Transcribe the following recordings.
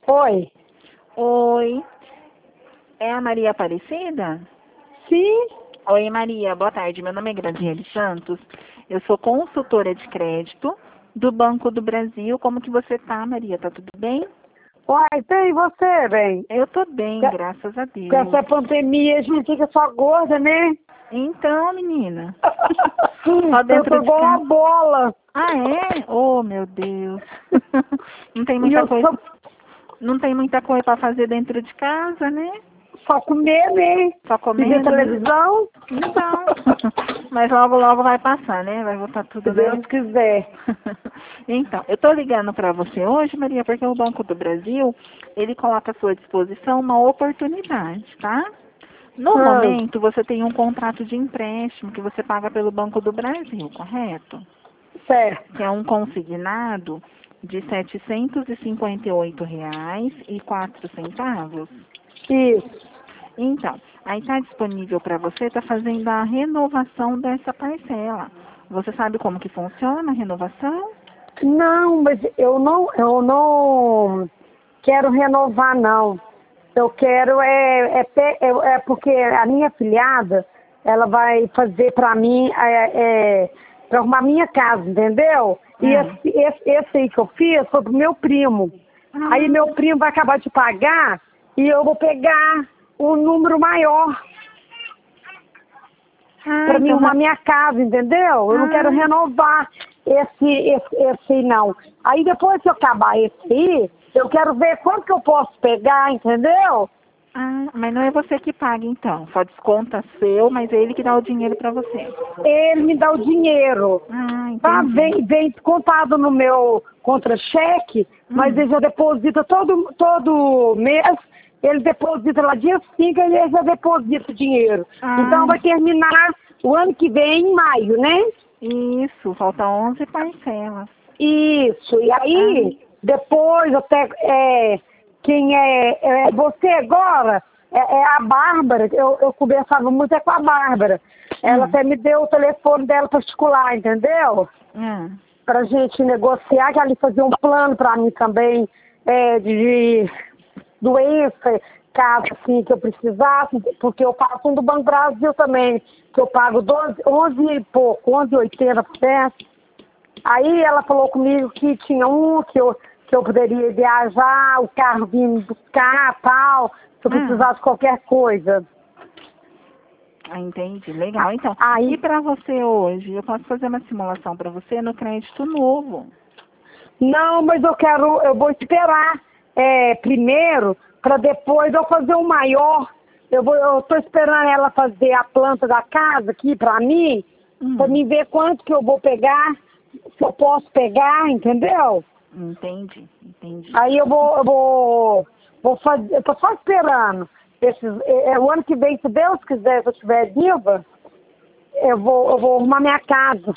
Oi. Oi, é a Maria Aparecida? Sim? Oi, Maria, boa tarde. Meu nome é Graziele Santos. Eu sou consultora de crédito do Banco do Brasil. Como que você tá, Maria? Tá tudo bem? Uai, tem você, bem? Eu tô bem, graças a Com Deus. essa pandemia a gente fica só gorda, né? Então, menina, só Eu dentro tô de igual uma casa. bola. Ah, é? Oh, meu Deus. Não tem E muita eu coisa, só, não tem muita coisa para fazer dentro de casa, né? só comer, né? Só E ver comendo, né? televisão, Então, mas logo, logo vai passar, né? Vai voltar se tudo, né? Deus quiser. Então, eu estou ligando para você hoje, Maria, porque o Banco do Brasil, ele coloca à sua disposição uma oportunidade, tá? No Ah, momento, você tem um contrato de empréstimo que você paga pelo Banco do Brasil, correto? certo. Que é um consignado de R$ 758,04. Isso. Então, aí está disponível para você, está fazendo a renovação dessa parcela. Você sabe como que funciona a renovação? Não, mas eu não quero renovar, não. Eu quero é porque a minha filhada, ela vai fazer para mim, para arrumar minha casa, entendeu? E Ah, esse aí que eu fiz foi pro meu primo. Aí ah, meu primo vai acabar de pagar e eu vou pegar o número maior para mim então, arrumar minha casa, entendeu? Eu não quero ah, renovar esse aí, não. Aí depois que eu acabar esse aí, eu quero ver quanto que eu posso pegar, entendeu? mas não é você que paga então, só desconta seu, mas é ele que dá o dinheiro para você. Ele me dá o dinheiro. Ah, Tá? entendi. Vem descontado no meu contra-cheque, mas Hum, ele já deposita todo mês, ele deposita lá dia 5 e ele já deposita o dinheiro. Então ah, vai terminar o ano que vem, em maio, né? isso, falta 11 parcelas. Isso, e Ah, aí, depois até, quem é você agora, é a Bárbara, eu conversava muito com a Bárbara. Ela hum, até me deu o telefone dela particular, entendeu? ah, Pra gente negociar, que ela ia fazer um plano pra mim também, de doença, caso assim, que eu precisasse, porque eu pago um do Banco Brasil também, que eu pago 11 e pouco, 11,80 por mês. Aí ela falou comigo que tinha que eu poderia viajar, o carro vir me buscar, tal, se eu ah. precisasse de qualquer coisa. Entendi, legal. Então, e Aí, para você hoje, eu posso fazer uma simulação para você no crédito novo. não, mas eu vou esperar primeiro, para depois eu fazer o maior. Eu tô esperando ela fazer a planta da casa aqui para Hum, mim ver quanto que eu vou pegar, se eu posso pegar, entendeu? entendi, entendi. Aí vou fazer, eu tô só esperando. O ano que vem, se Deus quiser, se eu estiver viva, eu vou arrumar minha casa.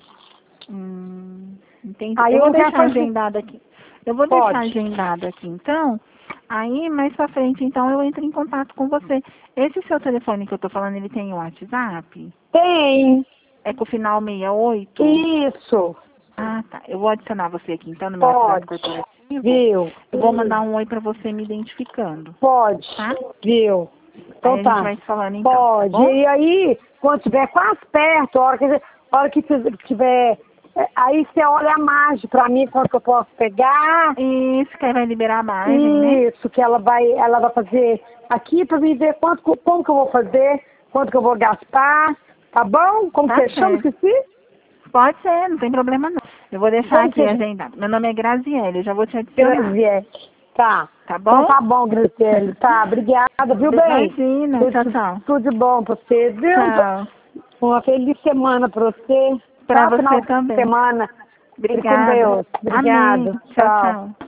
Entendi. Aí Eu vou eu quero deixar fazer, agendado aqui. Eu vou deixar pode. agendado aqui, então. Aí, mais pra frente, então, eu entro em contato com você. Esse seu telefone que eu tô falando, ele tem o WhatsApp? Tem, É com o final 68? isso, Ah, tá. Eu vou adicionar você aqui, então, no meu WhatsApp pode, corporativo. viu? Eu vou mandar um oi pra você me identificando, Pode, tá? viu? Aí Então a gente tá, vai se falando, então, tá pode. bom? E aí, quando tiver quase perto, a hora que tiver, aí você olha a margem pra mim, quanto que eu posso pegar. Isso, que aí vai liberar a margem, né? Isso, que ela vai fazer aqui para me ver como que eu vou fazer, quanto que eu vou gastar, tá bom? Como Tá você chama, certo. esqueci? Pode ser, não tem problema não. Eu vou deixar Como aqui você chama? agendado. Meu nome é Graziele, eu já vou te adicionar. Graziele. Tá. Tá Então bom? tá bom, Graziele. Tá, obrigada, viu bem? Imagina. Tchau, tchau. Tudo de bom pra você, viu? Tchau. Uma feliz semana pra você. Pra Tchau, você final de também. semana. Fique com Obrigada. Deus. Amém. Obrigada. Tchau, Tchau. tchau.